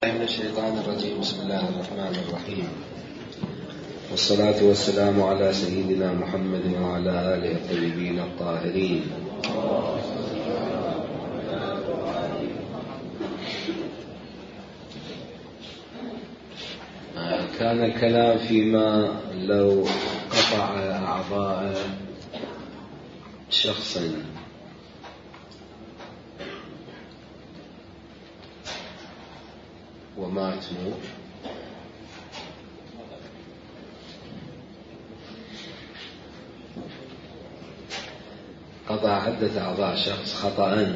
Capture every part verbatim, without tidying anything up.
من الشيطان الرجيم. بسم الله الرحمن الرحيم، والصلاة والسلام على سيدنا محمد وعلى آله الطيبين الطاهرين. كان الكلام فيما لو قطع أعضاء شخص ومات موت، قطع عدة أعضاء شخص خطأ،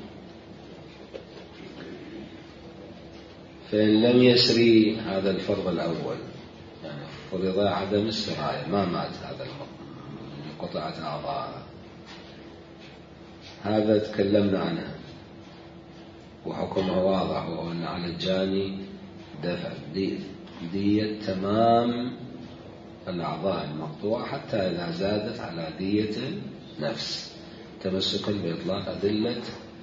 فإن لم يسري هذا الفرض الأول، يعني فرض عدم السراية، ما مات هذا قطعت أعضاء، هذا تكلمنا عنه وحكمه واضح، وهو أن على الجاني دفع دية تمام الأعضاء المقطوعة حتى إذا زادت على دية النفس، تمسكا بإطلاق أدلة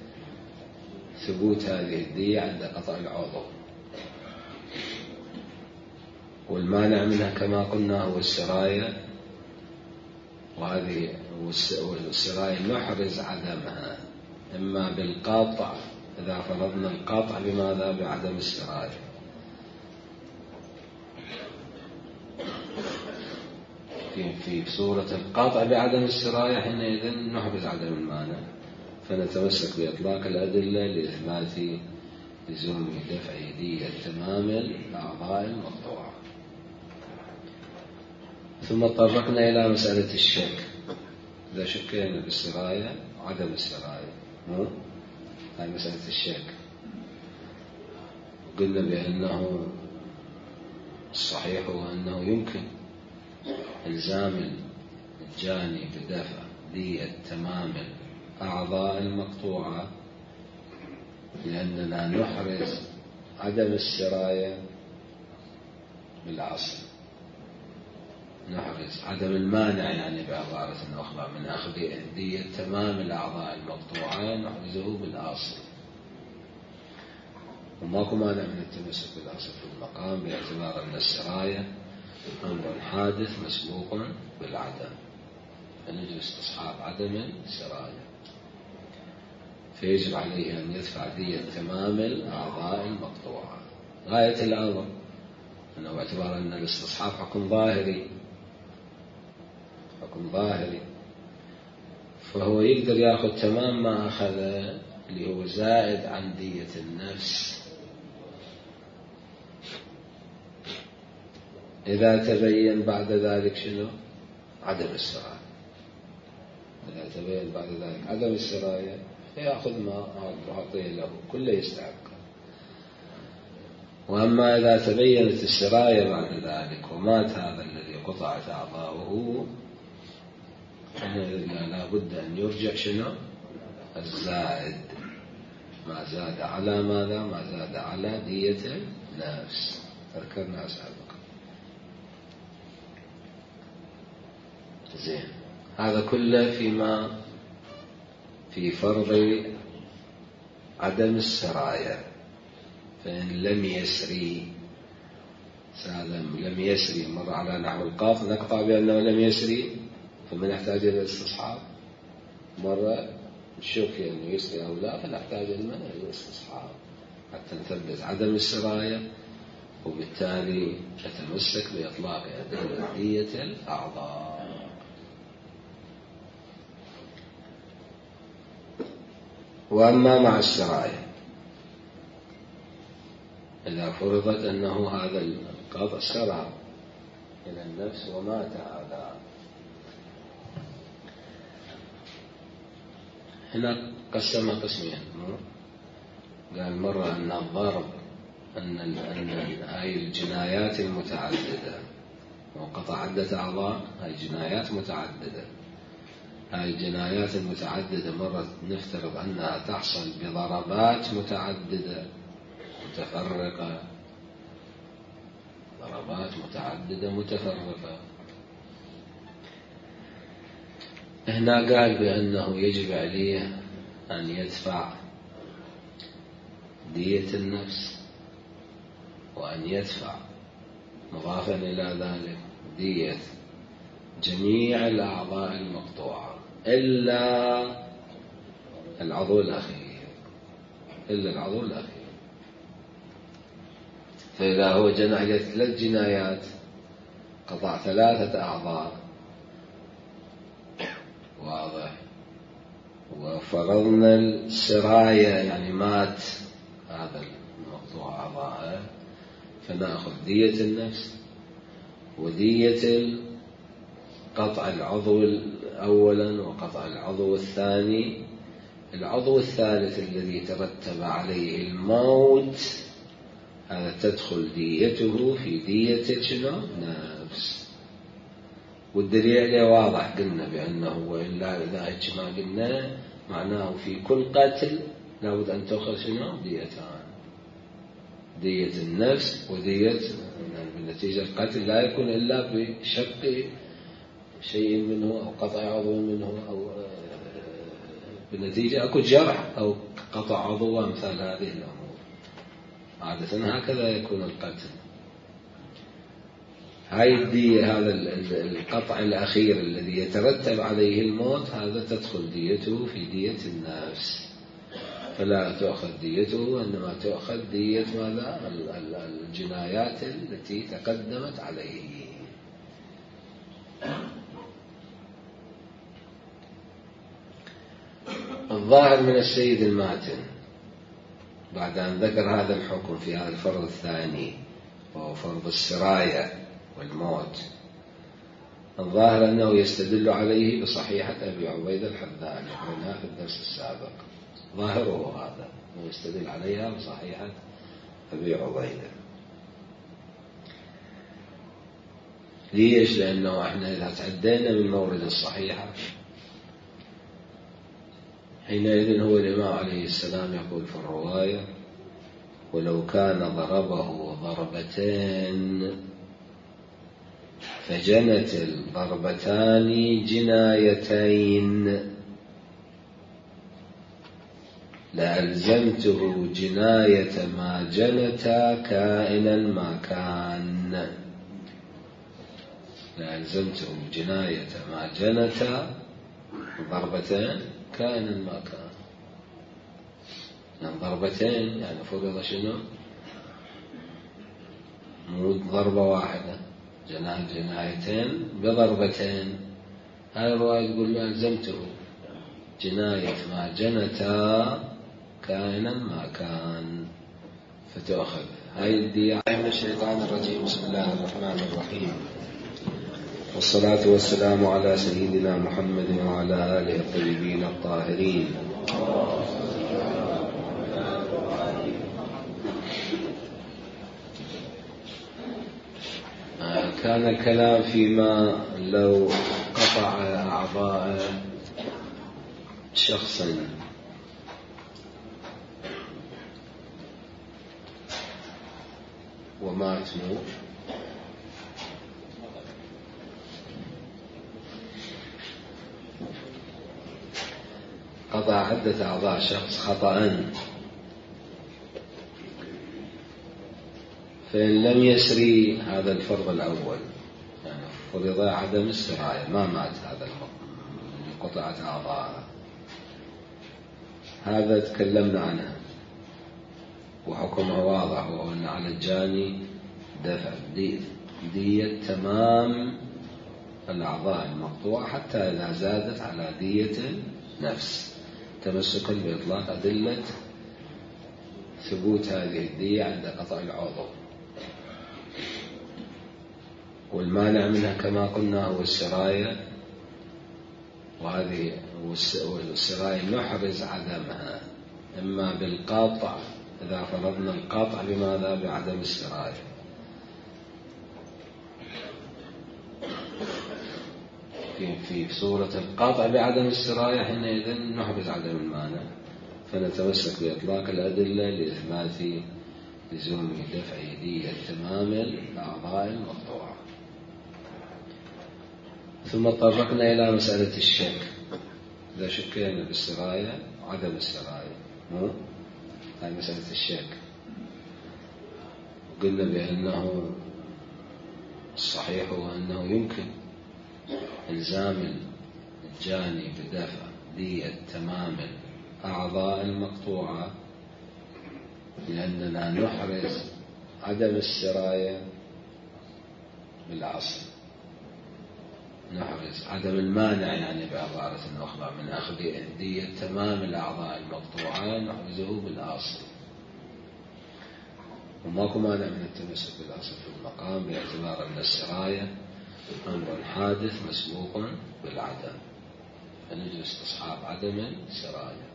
ثبوت هذه الدية عند قطع العضو. والمانع منها كما قلنا هو السراية، وهذه والسراية نحرز عدمها إما بالقطع، إذا فرضنا القطع بماذا؟ بعدم السراية. في في صورة القطع بعدم السراية حينئذ نحرز عدم المانع، فنتمسك بإطلاق الأدلة لإثبات لزوم دفع دية تمام الأعضاء المقطوعة. ثم طرقنا إلى مسألة الشك، إذا شكينا بالسراية عدم السراية، مو هاي مسألة الشك، قلنا بأنه الصحيح هو أنه يمكن إلزام الجاني بدفع دية تمام الأعضاء المقطوعة، لأننا نحرز عدم السراية بالأصل، نحرز عدم المانع، يعني بعبارة أخرى من أخذ دية تمام الأعضاء المقطوعة نحرزه بالأصل، وماكو مانع من التمسك بالأصل في المقام، باعتبار أن السراية أمر حادث مسبوق بالعدم، فنجد استصحاب عدم السراية، فيجب عليه أن يدفع دية تمام الأعضاء المقطوعة. غاية الأمر أنه باعتبار أن الاستصحاب حكم ظاهري، حكم ظاهري، فهو يقدر يأخذ تمام ما أخذ اللي هو زائد عن دية النفس إذا تبين بعد ذلك شنو؟ عدم السراية. إذا تبين بعد ذلك عدم السراية يأخذ ما أعطيه له كله يستحق. وأما إذا تبينت السراية بعد ذلك ومات هذا الذي قطعت أعضاؤه، لا بد أن يرجع شنو؟ الزائد، ما زاد على ماذا؟ ما زاد على دية النفس، ذكرنا سابقا. زين، هذا كله فيما في فرض عدم السراية. فإن لم يسري سالم لم يسري مر على نحو القاف، نقطع بأنه لم يسري، فمن يحتاج إلى الاستصحاب، مرة نشوف أنه يسري أو لا، فنحتاج إلى الاستصحاب حتى نثبت عدم السراية، وبالتالي نتمسك بإطلاق أدلة دية الأعضاء. وأما مع السراية، إذا فرضت أنه هذا القطع سرى إلى النفس ومات هذا، هنا قسم قسمين. قال مرة أن الضرب أن أن هاي الجنايات المتعددة، وقطع عدة أعضاء، هاي جنايات متعددة، هاي الجنايات المتعددة مرة نفترض أنها تحصل بضربات متعددة متفرقة، ضربات متعددة متفرقة. هنا قال بأنه يجب عليه أن يدفع دية النفس أن يدفع مضافا إلى ذلك دية جميع الأعضاء المقطوعة إلا العضو الأخير إلا العضو الأخير. فإذا هو جنى ثلاث جنايات، قطع ثلاثة أعضاء، واضح، وفرضنا السراية يعني مات هذا المقطوع أعضاءه، فنأخذ دية النفس ودية قطع العضو أولا وقطع العضو الثاني. العضو الثالث الذي ترتب عليه الموت هذا تدخل ديته في دية شنو؟ نفس. والدليل عليه واضح، قلنا بأنه وإلا إذا ما قلنا معناه في كل قتل لابد أن تأخذ شنو؟ ديتان، دية النفس ودية بالنتيجة القتل لا يكون إلا بشق شيء منه أو قطع عضو منه أو بالنتيجة أكو جرح أو قطع عضو وأمثال هذه الأمور. عادة هكذا يكون القتل. هاي الدية، هذا القطع الأخير الذي يترتب عليه الموت هذا تدخل ديته في دية النفس، فلا تؤخذ ديته، إنما تؤخذ دية ماذا؟ الجنايات التي تقدمت عليه. الظاهر من السيد الماتن بعد أن ذكر هذا الحكم في هذا الفرض الثاني وهو فرض السراية والموت، الظاهر أنه يستدل عليه بصحيحة أبي عبيدة الحذاء قلناها في الدرس السابق. ظاهره هذا ويستدل عليها بصحيحة أبي عبيدة. ليش؟ لأنه احنا إذا تعدينا من مورد الصحيحة حينئذ هو الإمام عليه السلام يقول في الرواية: ولو كان ضربه ضربتين فجنت الضربتان جنايتين لألزمته جناية ما جنتا كائنا ما كان. لألزمته جناية ما جنتا ضربتين كائنا ما كان. يعني ضربتين يعني فرض شنو؟ مو ضربة واحدة، جنايتين بضربتين. هاي الرواية تقول ألزمته جناية ما جنتا كائنا ما كان، فتأخذ هاي الدية. من الشيطان الرجيم. بسم الله الرحمن الرحيم، والصلاة والسلام على سيدنا محمد وعلى آله الطيبين الطاهرين. كان الكلام فيما لو قطع أعضاء شخص ومات موت، قطع عدة أعضاء شخص خطأ، فإن لم يسري هذا الفرض الأول، يعني فرض عدم السراية، ما مات هذا اللي قطعت أعضاءه، هذا تكلمنا عنه وحكمه واضح، وهو أن على الجاني دفع دية تمام الأعضاء المقطوعة حتى إذا زادت على دية النفس، تمسكا بإطلاق أدلة ثبوت هذه الدية عند قطع العضو. والمانع منها كما قلنا هو السراية، وهذه والسراية نحرز عدمها إما بالقطع إذا فرضنا القطع بماذا؟ بعدم السراية. في في صورة القطع بعدم السراية حينئذ نحرز عدم المانع، فنتمسك بإطلاق الأدلة لإثبات لزوم دفع دية تمام الأعضاء المقطوعة. ثم طرقنا إلى مسألة الشك، إذا شكينا بالسراية وعدم السراية، مو هاي مسألة الشك. قلنا بأنه الصحيح هو أنه يمكن إلزام الجاني بدفع دية تمام الأعضاء المقطوعة، لأننا نحرز عدم السراية بالأصل، نحرز عدم المانع يعني بعبارة أخرى من أخذ دية تمام الأعضاء المقطوعة نحرزه بالأصل، وماكو مانع من التمسك بالأصل في المقام باعتبار أن السراية أمر حادث مسبوق بالعدم، فنجد استصحاب عدم السراية،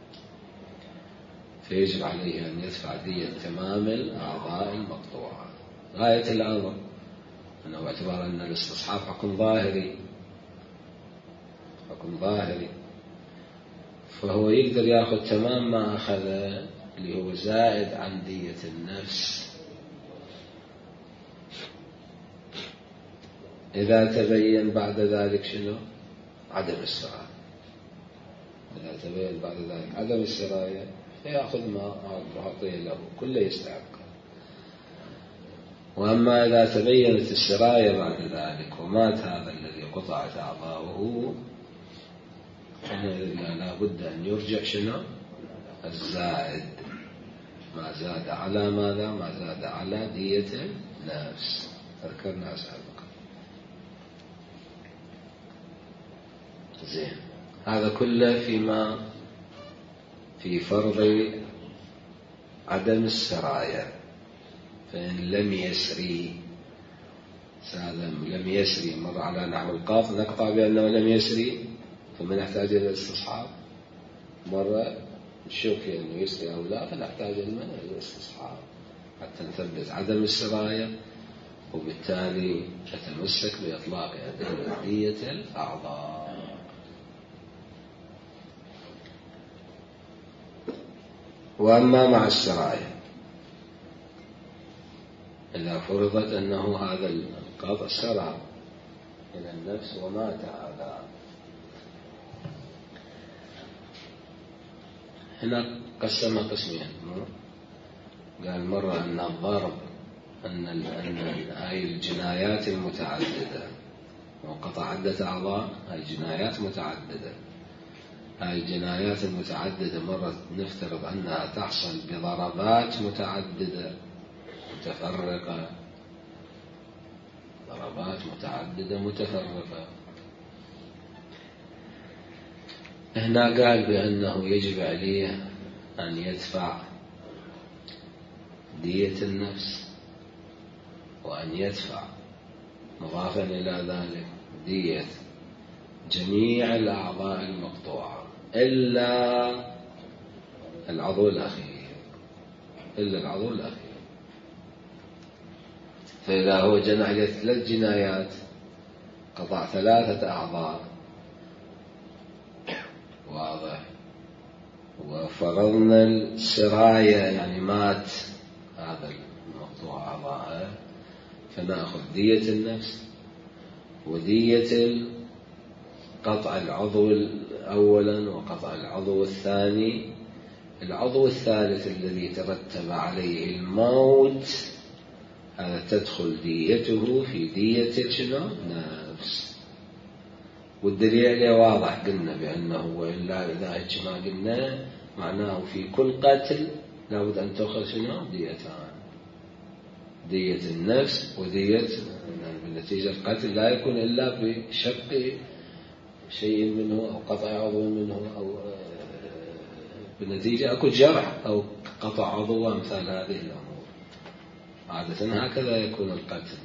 فيجب عليه أن يدفع دية تمام الأعضاء المقطوعة. غاية الأمر أنه باعتبار أن الاستصحاب حكم ظاهري حكم ظاهري فهو يقدر يأخذ تمام ما أخذ اللي هو زائد عن دية النفس إذا تبين بعد ذلك شنو؟ عدم السراية. إذا تبين بعد ذلك عدم السراية فيأخذ ما أعطيه له كله يستحق. وأما إذا تبينت السراية بعد ذلك ومات هذا الذي قطعت أعضاؤه لا بد أن يرجع شنو؟ الزائد، ما زاد على ماذا؟ ما زاد على دية النفس، ذكرنا سابقا. زين، هذا كله فيما في فرض عدم السراية. فإن لم يسري سالم لم يسري مر على نحو القاف نقطع بأنه لم يسري ثم نحتاج إلى الاستصحاب، مرة نشوف أنه يسري أو لا فنحتاج إلى الاستصحاب حتى نثبت عدم السراية، وبالتالي نتمسك بإطلاق دية الأعضاء. وأما مع السراية إذا فرضت أنه هذا القطع سرى إلى النفس ومات هذا، هنا قسم قسمين. قال مرة أن الضرب أن أن هاي الجنايات المتعددة وقطع عدة أعضاء هاي جنايات متعددة، هاي الجنايات المتعددة مرة نفترض أنها تحصل بضربات متعددة متفرقة، ضربات متعددة متفرقة. هنا قال بأنه يجب عليه أن يدفع دية النفس وأن يدفع مضافا إلى ذلك دية جميع الأعضاء المقطوعة إلا العضو الأخير، إلا العضو الأخير. فإذا هو جنى ثلاث جنايات قطع ثلاثة أعضاء واضح، وفرضنا السراية يعني مات هذا المقطوع أعضاءه، فنأخذ دية النفس ودية قطع العضو أولا وقطع العضو الثاني. العضو الثالث الذي ترتب عليه الموت هذا تدخل ديته في دية شنو؟ نفس. والدليل عليه واضح، قلنا بأنه وإلا إذا هيك ما قلنا معناه في كل قتل لابد أن تأخذ شنو؟ ديتان، دية النفس ودية بالنتيجة القتل لا يكون إلا بشق شيء منه أو قطع عضو منه أو بالنتيجة أكو جرح أو قطع عضو وأمثال هذه الأمور. عادة هكذا يكون القتل.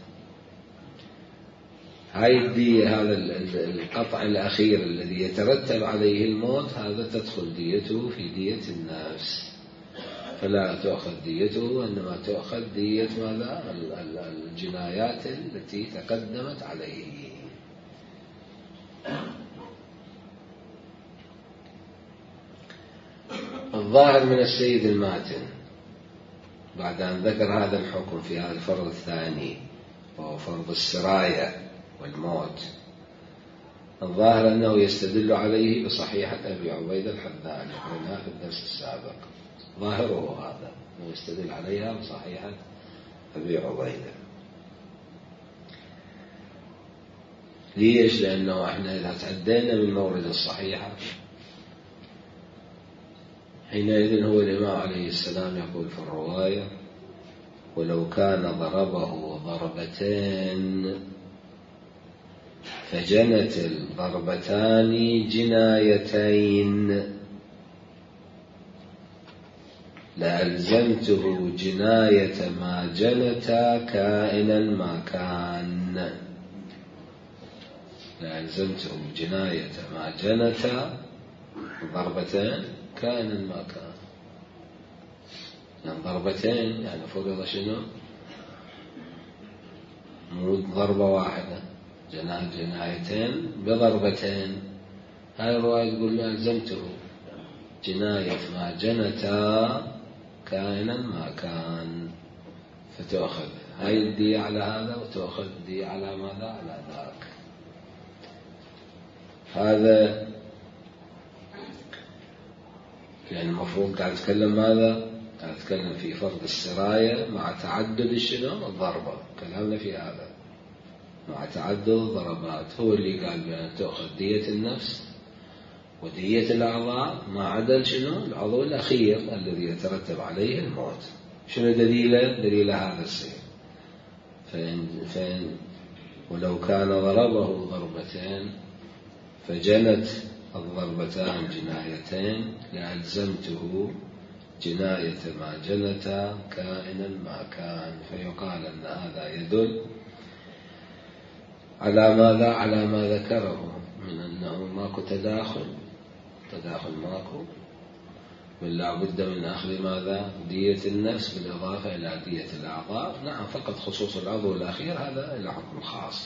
هاي الدية هذا القطع الأخير الذي يترتب عليه الموت هذا تدخل ديته في دية النفس، فلا تأخذ ديته وإنما تأخذ دية ماذا؟ الجنايات التي تقدمت عليه. الظاهر من السيد الماتن بعد أن ذكر هذا الحكم في هذا الفرض الثاني وهو فرض السراية والموت، الظاهر أنه يستدل عليه بصحيحة أبي عبيدة الحذاء قلناها في الدرس السابق. ظاهره هذا أنه يستدل عليها بصحيحة أبي عبيدة. ليش؟ لأنه احنا إذا تعدينا من مورد الصحيحة حينئذ هو الإمام عليه السلام يقول في الرواية: ولو كان ضربه ضربتين فجنت الضربتان جنايتين لألزمته جناية ما جنتا كائنا ما كان. لألزمته جناية ما جنتا ضربتين كائنا ما كان. يعني ضربتين يعني فرض شنو؟ مو ضربة واحدة، جنايتين بضربتين. هاي الرواية تقول ألزمته جناية ما جنتا كائنا ما كان، فتأخذ هاي الدية على هذا وتأخذ الدية على ماذا؟ على ذاك. هذا يعني المفروض قاعد أتكلم ماذا؟ قاعد أتكلم في فرض السراية مع تعدد الشنو؟ الضربة. كلامنا في هذا مع تعدد الضربات. هو اللي قال بأن تأخذ دية النفس ودية الأعضاء ما عدا شنو؟ العضو الأخير الذي يترتب عليه الموت. شنو دليله؟ دليل هذا السير. فإن, فإن ولو كان ضربه ضربتين فجنت الضربتان جنايتين لألزمته جناية ما جنتا كائنا ما كان. فيقال أن هذا يدل على ماذا؟ على ما ذكره من أنه ماكو تداخل تداخل ماكو، بل لا بد من أخذ ماذا؟ دية النفس بالإضافة إلى دية الأعضاء. نعم، فقط خصوص العضو الأخير هذا إلى حكم خاص.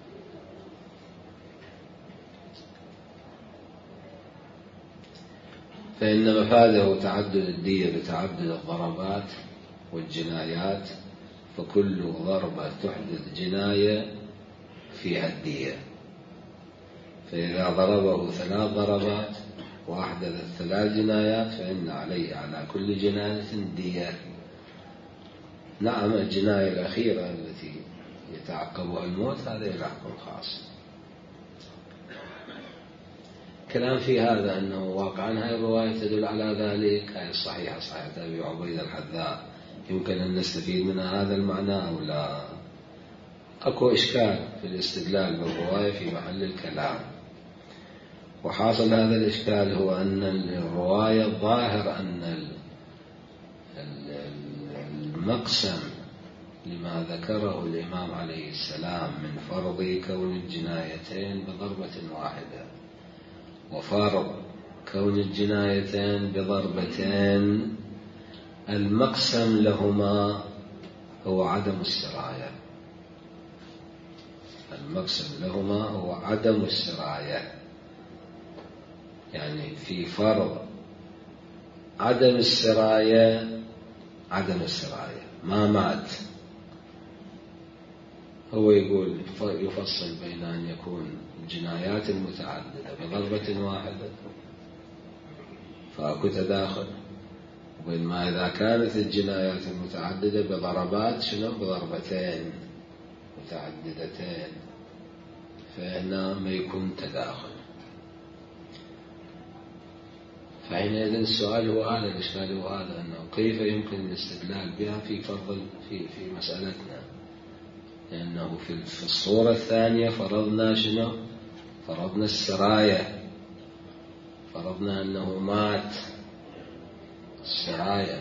فإن مفاده تعدد الدية بتعدد الضربات والجنايات، فكل ضربة تحدث جناية فيها الدية. فإذا ضربه ثلاث ضربات وأحدثت ثلاث جنايات فإن عليه على كل جناية دية. نعم، الجناية الأخيرة التي يتعقبها الموت هذا إلى حكم خاص. كلام في هذا أنه واقعا هذه الرواية تدل على ذلك، هذه الصحيحة صحيحة أبي عبيدة الحذاء، يمكن أن نستفيد منها هذا المعنى أو لا؟ أكو إشكال في الاستدلال بالرواية في محل الكلام. وحاصل هذا الإشكال هو أن الرواية الظاهر أن المقسم لما ذكره الإمام عليه السلام من فرض كون الجنايتين بضربة واحدة وفرض كون الجنايتين بضربتين، المقسم لهما هو عدم السراية. المقسم لهما هو عدم السراية. يعني في فرض عدم السراية عدم السراية ما مات. هو يقول يفصل بين أن يكون الجنايات المتعددة بضربة واحدة فأكو تداخل، وبين ما إذا كانت الجنايات المتعددة بضربات شنو؟ بضربتين متعددتين، فهنا ما يكون تداخل. فحينئذ السؤال هو هذا، الإشكال هو هذا، أنه كيف يمكن الاستدلال بها في فرض في في مسألتنا؟ لأنه في في الصورة الثانية فرضنا شنو؟ فرضنا السراية، فرضنا أنه مات السراية،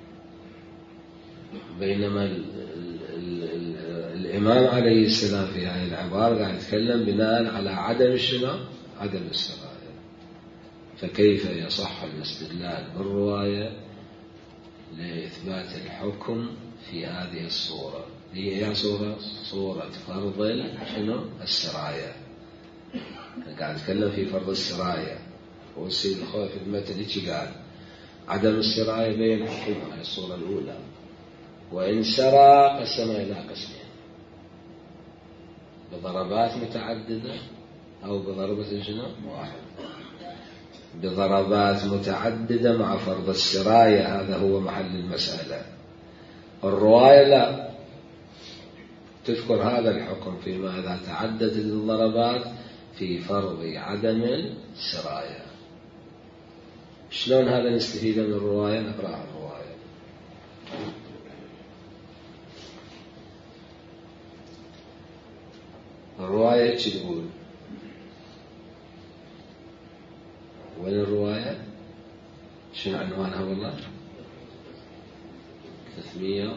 بينما ال ال ال ال الإمام عليه السلام في هذه العبارة قاعد يتكلم بناء على عدم شنو؟ عدم السراية. فكيف يصح الاستدلال بالرواية لإثبات الحكم في هذه الصورة؟ هي صورة صورة فرض شنو؟ السراية. قاعد أتكلم في فرض السراية، والسيد الخوي في المتن هيك قال عدم السراية بين حكم. هذه الصورة الأولى. وإن سرى قسم إلى قسمين، بضربات متعددة أو بضربة شنو؟ واحد. بضربات متعددة مع فرض السراية، هذا هو محل المسألة. الرواية لا، تذكر هذا الحكم فيما إذا تعددت الضربات في فرض عدم السراية. شلون هذا نستفيد من الرواية؟ نقرأ الرواية. الرواية ايش تقول؟ وين الرواية؟ شنو عنوانها والله؟ ثلاثمية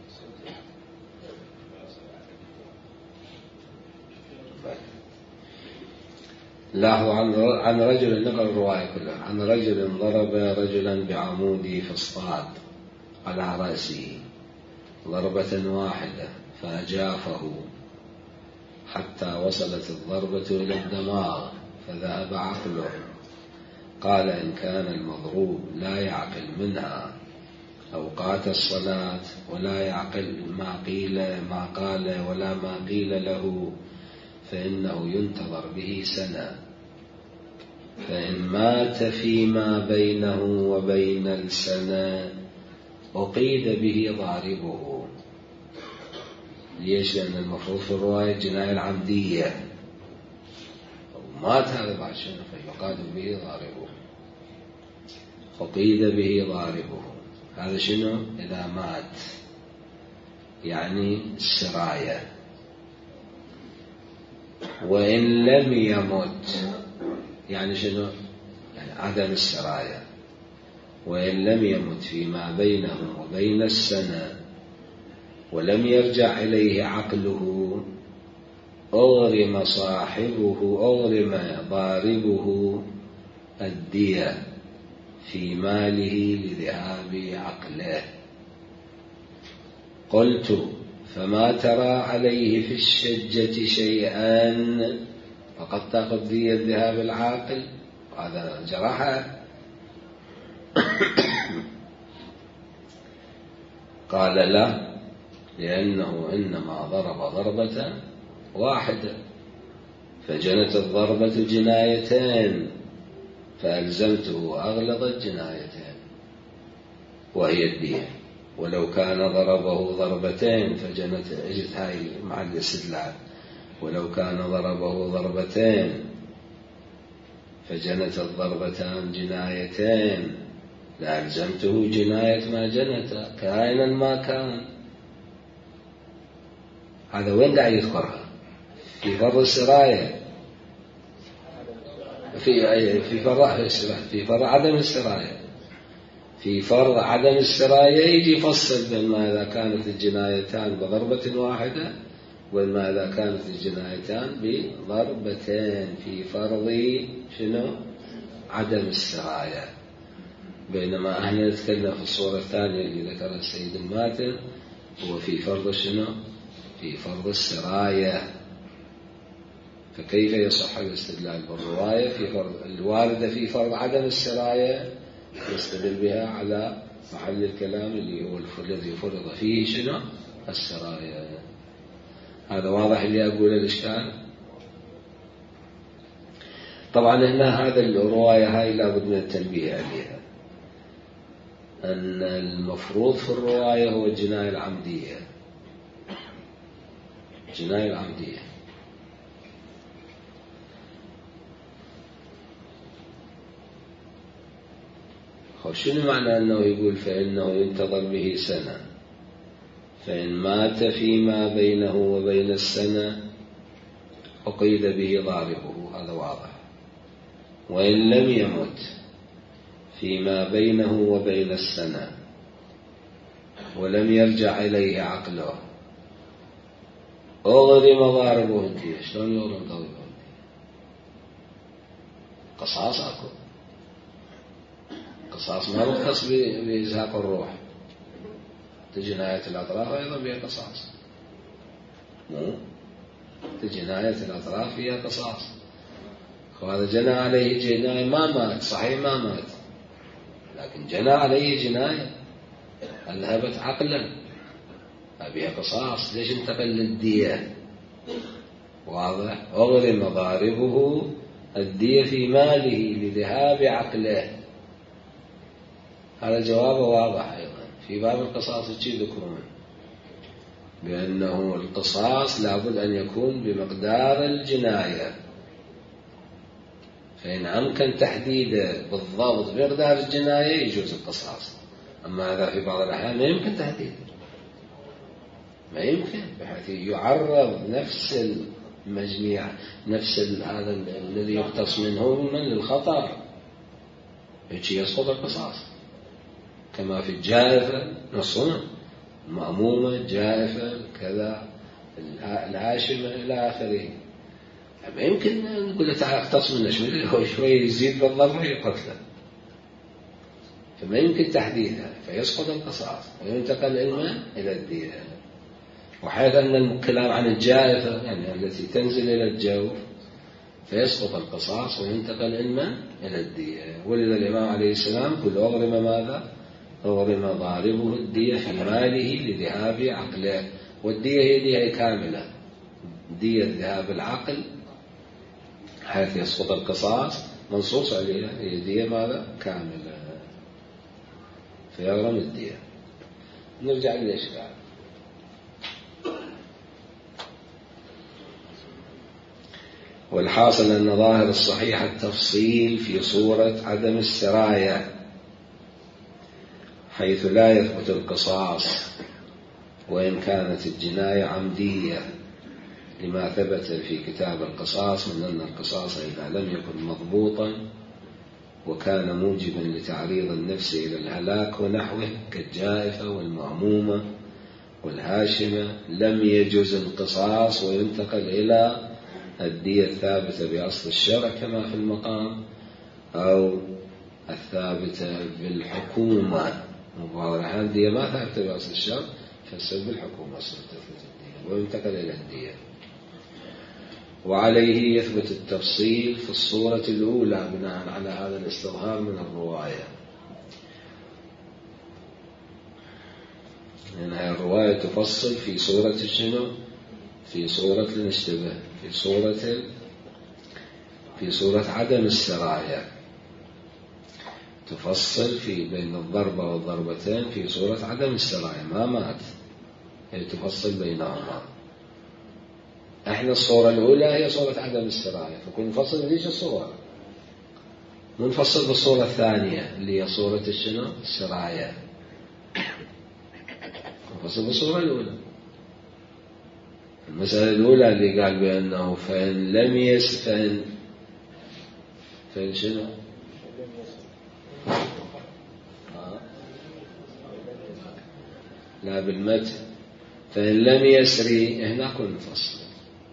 له عن رجل، نقرأ الرواية كلها. عن رجل ضرب رجلا بعمود فصاد على رأسه ضربة واحدة فأجافه حتى وصلت الضربة إلى الدماغ فذهب عقله. قال: إن كان المضروب لا يعقل منها أوقات الصلاة ولا يعقل ما قيل ما قال ولا ما قيل له فإنه ينتظر به سنة، فإن مات فيما بينه وبين السنة أقيد به ضاربه. ليش؟ لأن المفروض في الرواية جناية العمدية، مات هذا بعد شنو فيقاد به ضاربه، أقيد به ضاربه. هذا شنو؟ إذا مات يعني السراية. وإن لم يمت يعني شنو؟ يعني عدم السراية. وإن لم يمت فيما بينه وبين السنة ولم يرجع إليه عقله أغرم صاحبه أغرم ضاربه الدية في ماله لذهاب عقله. قلت: فما ترى عليه في الشجة شيئا؟ فقد تأخذ دية ذهاب العاقل، هذا جرحه. قال: لا، لأنه إنما ضرب ضربة واحدة فجنت الضربة جنايتين فألزمته أغلظ الجنايتين وهي الدية. ولو كان ضربه ضربتين فجنت، اجت هاي مع الاستدلال، ولو كان ضربه ضربتين فجنت الضربتان جنايتين لألزمته جناية ما جنت كائنا ما كان. هذا وين قاعد يذكرها؟ في فرض السراية، في في فرض في فرض عدم السراية. في فرض عدم السراية يجي يفصل بين ما إذا كانت الجنايتان بضربة واحدة وما إذا كانت الجنايتان بضربتين في فرض شنو؟ عدم السراية. بينما احنا نتكلم في الصورة الثانية اللي ذكرها السيد الماتن هو في فرض شنو؟ في فرض السراية. فكيف يصح الاستدلال بالرواية في فرض الواردة في فرض عدم السراية يستدل بها على محل الكلام اللي هو الذي فرض فيه شنو؟ السراية. هذا واضح اللي أقول الإشكال. طبعا هنا هذا الرواية هاي لابد من التنبيه عليها، أن المفروض في الرواية هو الجناية العمدية. الجناية العمدية شنو معنى أنه يقول فإنه ينتظر به سنة؟ فإن مات فيما بينه وبين السنة أقيد به ضاربه، هذا واضح. وإن لم يمت فيما بينه وبين السنة ولم يرجع إليه عقله أغرم ضاربه الدية. شلون يغرم ضاربه الدية؟ قصاص أكو، قصاص ما مختص بإزهاق الروح، جناية الأطراف أيضا فيها قصاص، مو جناية الأطراف فيها قصاص. وهذا جنى عليه جناية ما مات، صحيح ما مات، لكن جنى عليه جناية أذهبت عقلا فيها قصاص. ليش انتقل للدية؟ واضح. أغرم ضاربه الدية في ماله لذهاب عقله، هذا جوابه واضح. أيضا في باب القصاص تشي ذكرون بأنه القصاص لابد أن يكون بمقدار الجناية، فإن أمكن تحديده بالضبط بمقدار الجناية يجوز القصاص. أما هذا في بعض الأحيان ما يمكن تحديده، ما يمكن، بحيث يعرض نفس المجني نفس هذا الذي يقتص منه من للخطر، هيك يسقط القصاص. كما في الجائفة نصنا المأمومة الجائفة كذا الهاشمة إلى آخره، ما يمكن نقول له تعال اقتص منه شوي، هو شوي يزيد بالضرب يقتله، فما يمكن تحديدها، فيسقط القصاص وينتقل الماء إلى الدية. وحيث أن الكلام عن الجائفة يعني التي تنزل إلى الجوف فيسقط القصاص وينتقل الماء إلى الدية. ولذا الإمام عليه السلام كل أغرم ماذا؟ أغرم ضاربه الدية في ماله لذهاب عقله، والدية هي دية كاملة، دية ذهاب العقل حيث يسقط القصاص منصوص عليها، هي دية ماذا؟ كاملة، فيغرم الدية. نرجع للإشكال. والحاصل أن ظاهر الصحيح التفصيل في صورة عدم السراية، حيث لا يثبت القصاص وإن كانت الجناية عمدية، لما ثبت في كتاب القصاص من أن القصاص إذا لم يكن مضبوطا وكان موجبا لتعريض النفس إلى الهلاك ونحوه كالجائفة والمأمومة والهاشمة لم يجوز القصاص وينتقل إلى الدية الثابتة بأصل الشرع كما في المقام، أو الثابتة بالحكومة. وهذه الدية ما ثابتة بأصل الشرع فالسبب بالحكومة تثبت الدية وينتقل إلى الدية. وعليه يثبت التفصيل في الصورة الأولى بناء على هذا الاستظهار من الرواية، لأنها الرواية تفصل في صورة الشنو؟ في صورة الاشتباه، في صورة في صورة عدم السراية، تفصل في بين الضربة والضربتين في صورة عدم السراية، ما مات، هي تفصل بينهما. احنا الصورة الأولى هي صورة عدم السراية، فكون نفصل بذيش الصورة، منفصل بالصورة الثانية اللي هي صورة الشنو؟ السراية، منفصل بالصورة الأولى. المسألة الأولى اللي قال بأنه فإن لم يس فإن فإن شنو؟ آه. لا بالمتن، فإن لم يسري هنا كن نفصل،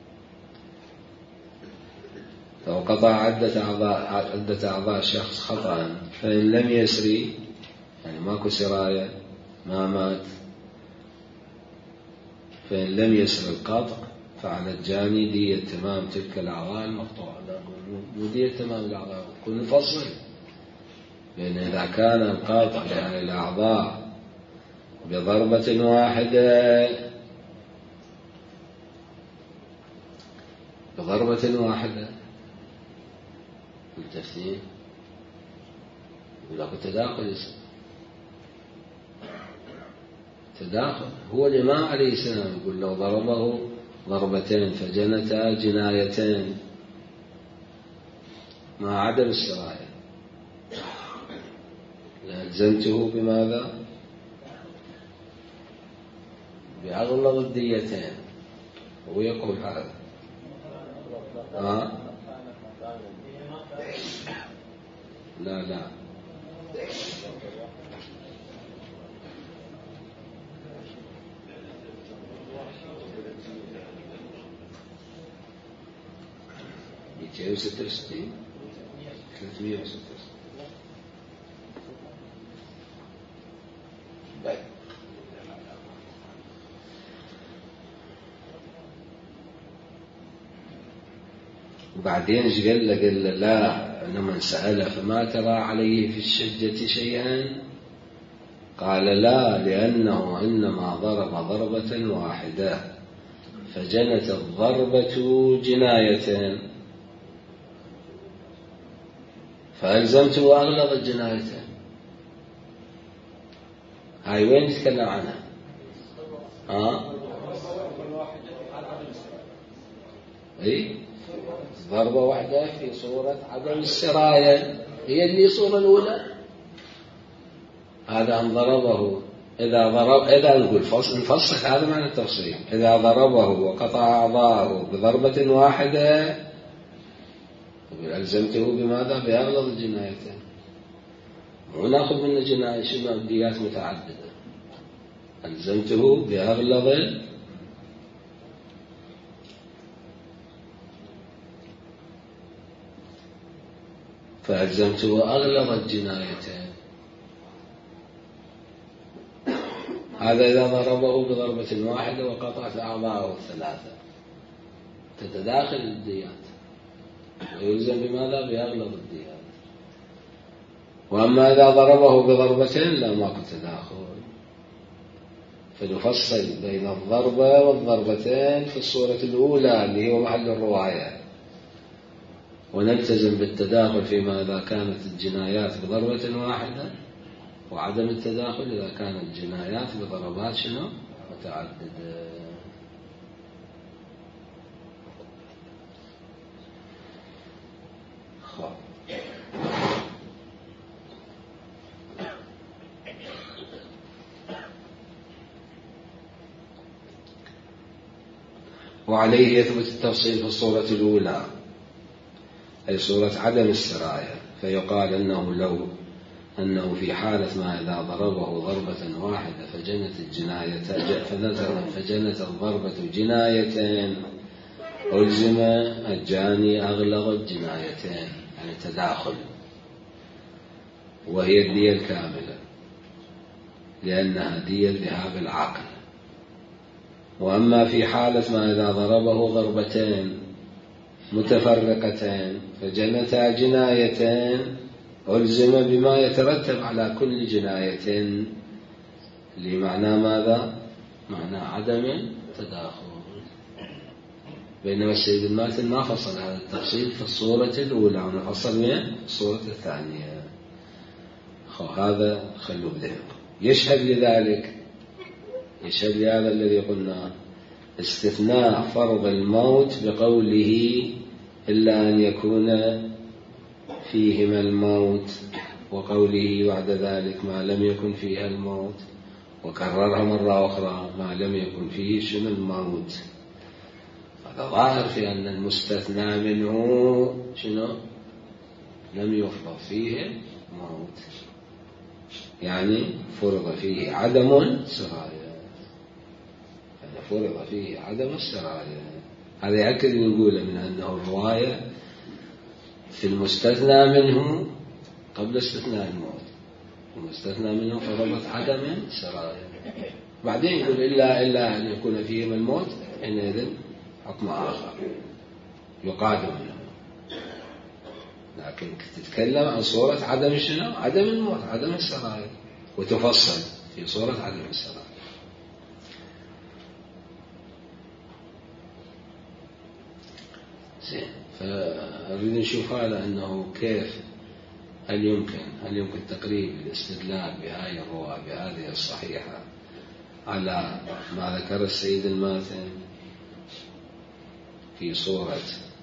لو قطع عدة أعضاء عدة أعضاء شخص خطأ فإن لم يسري يعني ماكو سراية ما مات، فإن لم يسر القطع فعلى الجاني دية تمام تلك الأعضاء المقطوعة، مو دية تمام الأعضاء، كن نفصل بأن إذا كان القاطع لهذه الأعضاء بضربة واحدة بضربة واحدة بالتفسير يقول لك التداخل يصير تداخل. هو الإمام عليه السلام يقول لو ضربه ضربتين فجنتا جنايتين مع عدم السراية لألزمته بماذا؟ بأغلظ الديتين. هو يقول هذا آه؟ لا لا مئتين وستة وستين ثلاثمئة وستة وستين. طيب وبعدين ايش قال له؟ قال له لا، لمن سأله فما ترى عليه في الشجة شيئا؟ قال لا، لأنه إنما ضرب ضربة واحدة فجنت الضربة جنايتين فألزمته أغلظ الجنايتين. هاي وين نتكلم عنها؟ ها؟ أي ضربة واحدة في صورة عدم السراية هي اللي صورة الأولى. هذا أن ضربه إذا ضرب إذا نقول فصل نفصل هذا معنى التفصيل. إذا ضربه وقطع أعضاءه بضربة واحدة ألزمته بماذا؟ بأغلظ الجنايتين. ونأخذ من الجناية شنو ديات متعددة. ألزمته بأغلظ فألزمته أغلظ الجنايتين. هذا إذا ضربه بضربة واحدة وقطعت أعضاءه الثلاثة تتداخل الديات ويلزم بماذا؟ بأغلظ الديات. وأما إذا ضربه بضربتين لا ماكو تداخل. فنفصل بين الضربة والضربتين في الصورة الأولى اللي هو محل الرواية، ونلتزم بالتداخل فيما إذا كانت الجنايات بضربة واحدة، وعدم التداخل إذا كانت الجنايات بضربات شنو؟ متعددة. وعليه يثبت التفصيل في الصورة الأولى أي صورة عدم السراية، فيقال أنه لو أنه في حالة ما إذا ضربه ضربة واحدة فجنت الجناية فجنت الضربة جنايتين ألزم الجاني أغلظ الجنايتين، يعني تداخل، وهي الدية الكاملة لأنها دية ذهاب العقل. وأما في حالة ما إذا ضربه ضربتين متفرقتين فجنتا جنايتين ألزم بما يترتب على كل جناية، لمعنى ماذا؟ معنى عدم تداخل. بينما السيد الماتن ما فصل هذا التفصيل في الصورة الأولى ونفصل من الصورة الثانية. هذا خلوا بذهنكم. يشهد لذلك يشهد لهذا الذي قلنا استثناء فرض الموت بقوله إلا أن يكون فيهما الموت، وقوله بعد ذلك ما لم يكن فيها الموت، وكررها مرة أخرى ما لم يكن فيه شنو الموت. هذا ظاهر في أن المستثنى منه شنو؟ لم يفرض فيه موت، يعني فرض فيه عدم سراية، يعني فرض فيه عدم السراية. هذا يأكد نقول من أنه الرواية في المستثنى منه قبل استثناء الموت، المستثنى منه فرضت عدم سراية. بعدين يقول إلا إلا أن يكون فيهما الموت، حينئذ حكم آخر يقادم منه. لكن تتكلم عن صورة عدم شنو؟ عدم الموت، عدم السراية، وتفصل في صورة عدم السراية. زين، فأريد نشوف هذا أنه كيف هل يمكن هل يمكن تقريب الاستدلال بهذه الرواية بهذه الصحيحة على ما ذكر السيد الماتن في صورة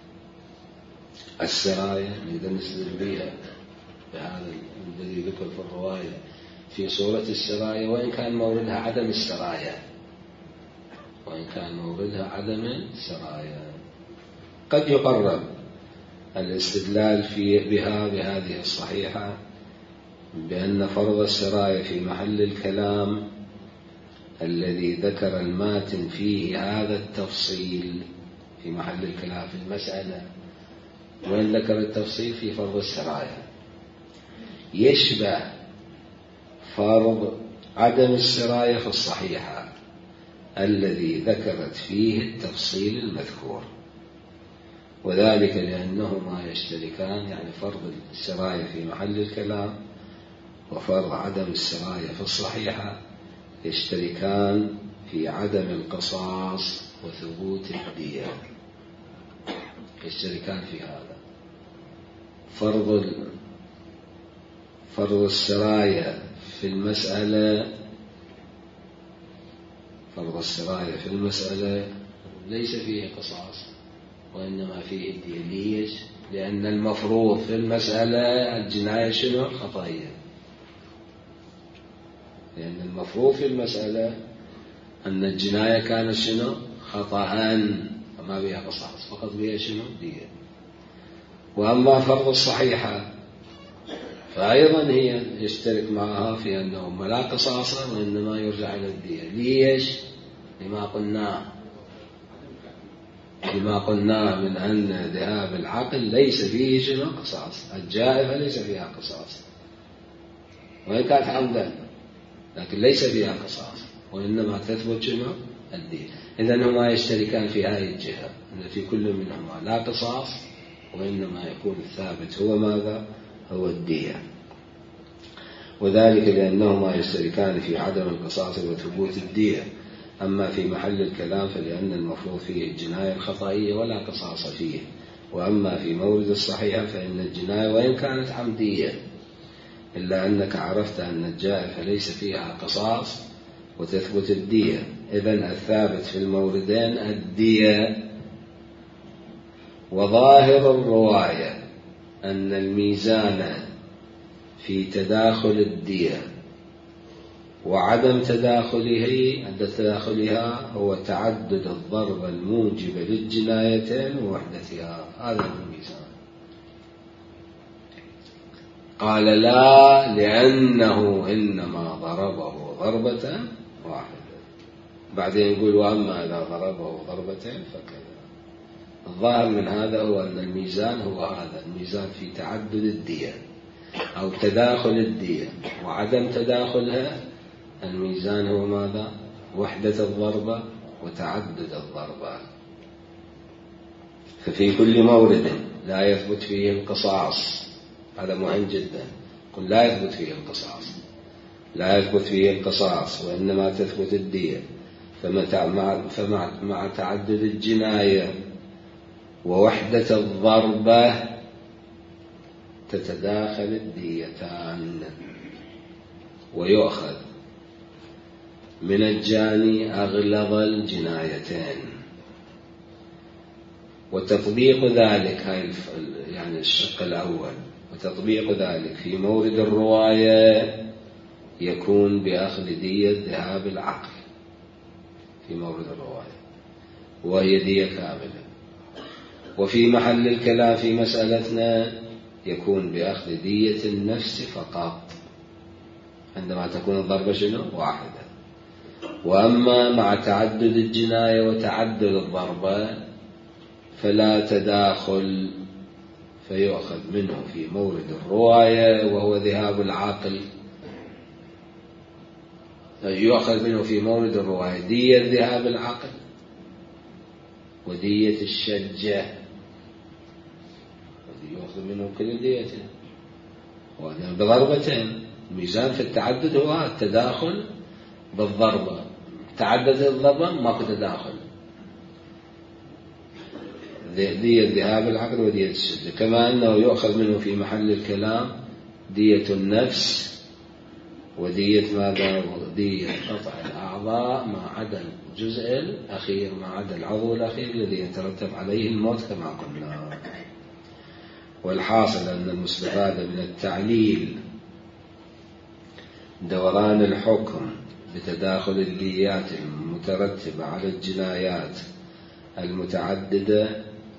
السراية، نقدر نستدل بها بهذا الذي ذكر في الرواية في صورة السراية، وإن كان موردها عدم السراية وإن كان موردها عدم السراية. قد يقرب الاستدلال في بها بهذه الصحيحة بأن فرض السراية في محل الكلام الذي ذكر الماتن فيه هذا التفصيل في محل الكلام في المسألة، وإن ذكر التفصيل في فرض السراية يشبه فرض عدم السراية في الصحيحة الذي ذكرت فيه التفصيل المذكور، وذلك لأنهما يشتركان، يعني فرض السراية في محل الكلام وفرض عدم السراية في الصحيحة يشتركان في عدم القصاص وثبوت الدية، يشتركان في هذا. فرض فرض السراية في المسألة فرض السراية في المسألة ليس فيه قصاص، وإنما فيه الدية. ليش؟ لأن المفروض في المسألة الجناية شنو؟ خطأية. لأن المفروض في المسألة أن الجناية كانت شنو؟ خطأ، وما بها قصاص، فقط بها شنو؟ دية. وأما فرض الصحيحة فأيضا هي يشترك معها في أنه لا قصاص وإنما يرجع إلى الدية. ليش؟ لما قلناه لما قلناه من أن ذهاب العقل ليس فيه شنو؟ قصاص. الجائفة ليس فيها قصاص وإن كانت عمدا، لكن ليس فيها قصاص وإنما تثبت شنو؟ الدية. إذن هما يشتركان في هذه الجهة، أن في كل منهما لا قصاص وإنما يكون الثابت هو ماذا؟ هو الدية. وذلك لأنهما يشتركان في عدم القصاص وثبوت الدية. أما في محل الكلام فلأن المفروض فيه الجناية الخطأية ولا قصاص فيه. وأما في مورد الصحيحة فإن الجناية وإن كانت عمدية إلا أنك عرفت أن الجائفة ليس فيها قصاص وتثبت الدية. إذن الثابت في الموردين الدية. وظاهر الرواية أن الميزان في تداخل الدية وعدم تداخله عند تداخلها هو تعدد الضربة الموجبة للجنايتين ووحدتها. هذا هو الميزان. قال لا، لأنه إنما ضربه ضربة واحدة. بعدين يقول وأما إذا ضربه ضربتين فكذا. الظاهر من هذا هو أن الميزان هو هذا الميزان في تعدد الدية أو تداخل الدية وعدم تداخلها. الميزان هو ماذا؟ وحدة الضربة وتعدد الضربة. ففي كل مورد لا يثبت فيه القصاص، هذا مهم جدا. قل لا يثبت فيه القصاص، لا يثبت فيه القصاص وإنما تثبت الدية. فمع مع تعدد الجناية ووحدة الضربة تتداخل الديتان ويؤخذ من الجاني أغلظ الجنايتين. وتطبيق ذلك هاي يعني الشق الأول، وتطبيق ذلك في مورد الرواية يكون بأخذ دية ذهاب العقل في مورد الرواية وهي دية كاملة. وفي محل الكلام في مسألتنا يكون بأخذ دية النفس فقط عندما تكون الضربة شنو؟ واحدة. وأما مع تعدد الجناية وتعدد الضربة فلا تداخل، فيؤخذ منه في مورد الرواية وهو ذهاب العقل، يؤخذ منه في مورد الرواية دية ذهاب العقل ودية الشجة، يؤخذ منه كل ديتين بضربتين. الميزان في التعدد هو التداخل بالضربة، تعدد الضربة ماكو تداخل، دية ذهاب العقل ودية الشجة. كما أنه يؤخذ منه في محل الكلام دية النفس ودية ماذا؟ دية قطع الأعضاء ما عدا الجزء الأخير، ما عدا العضو الأخير الذي يترتب عليه الموت كما قلنا. والحاصل أن المستفاد من التعليل دوران الحكم بتداخل الديات المترتبة على الجنايات المتعددة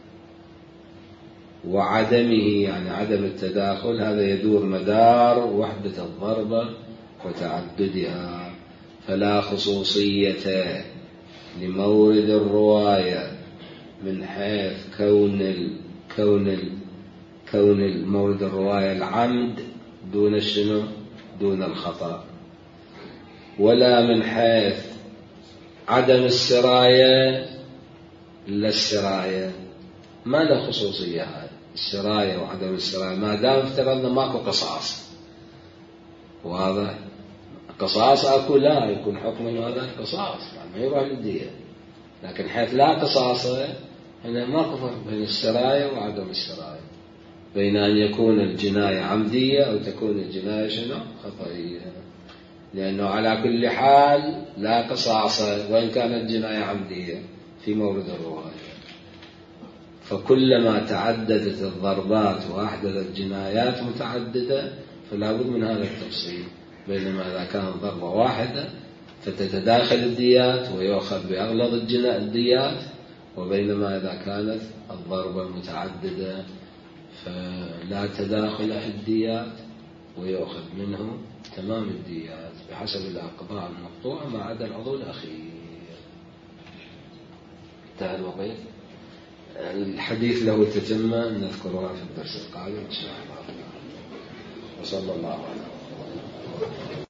وعدمه، يعني عدم التداخل، هذا يدور مدار وحدة الضربة وتعددها. فلا خصوصية لمورد الرواية من حيث كون ال كون ال كون المورد الرواية العمد دون الشنو؟ دون الخطأ، ولا من حيث عدم السراية إلا السراية. ما له خصوصية هذه السراية وعدم السراية ما دام افترضنا ماكو قصاص. وهذا قصاص أكو لا يكون حكم أنه هذا قصاص يعني ما يروح للدية. لكن حيث لا قصاص هنا ماكو فرق بين السراية وعدم السراية، بين أن يكون الجناية عمدية أو تكون الجناية شنو؟ خطأية. لأنه على كل حال لا قصاص وإن كانت الجناية عمدية في مورد الرواية. فكلما تعددت الضربات وأحدثت جنايات متعددة فلا بد من هذا التفصيل، بينما إذا كانت ضربة واحدة فتتداخل الديات ويؤخذ بأغلظ الديات، وبينما إذا كانت الضربة متعددة فلا تداخل في الديات ويؤخذ منه تمام الديات بحسب الأقطاع المقطوعة ما عدا العضو الأخير. انتهى الوقت. الحديث له تتمة نذكرها في الدرس القادم إن شاء الله. وصلى الله عليه وسلم.